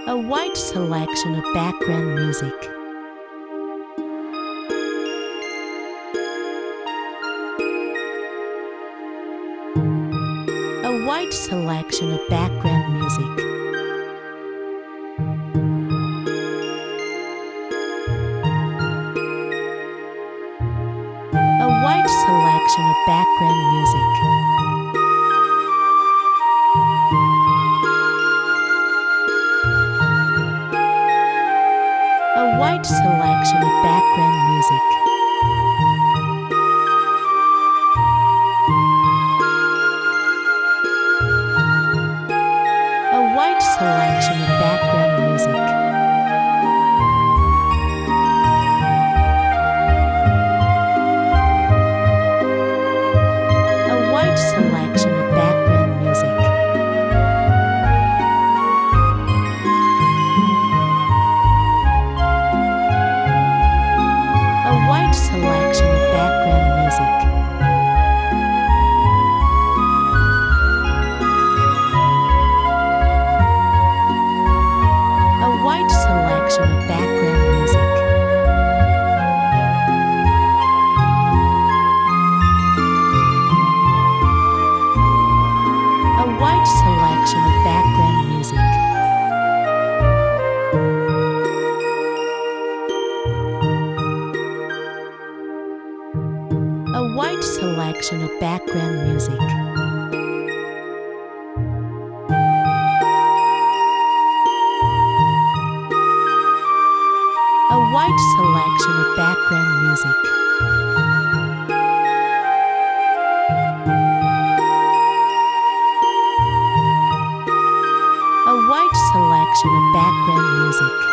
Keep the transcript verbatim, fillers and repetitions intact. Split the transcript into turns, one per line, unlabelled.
A wide selection of background music. A wide selection of background music. A wide selection of background music. A wide selection of background music. A wide selection of background music. A wide selection of background music. A wide selection of background music. A wide selection of background music. A wide selection of background music. A wide selection of background music. A wide selection of background music. A wide selection of background music.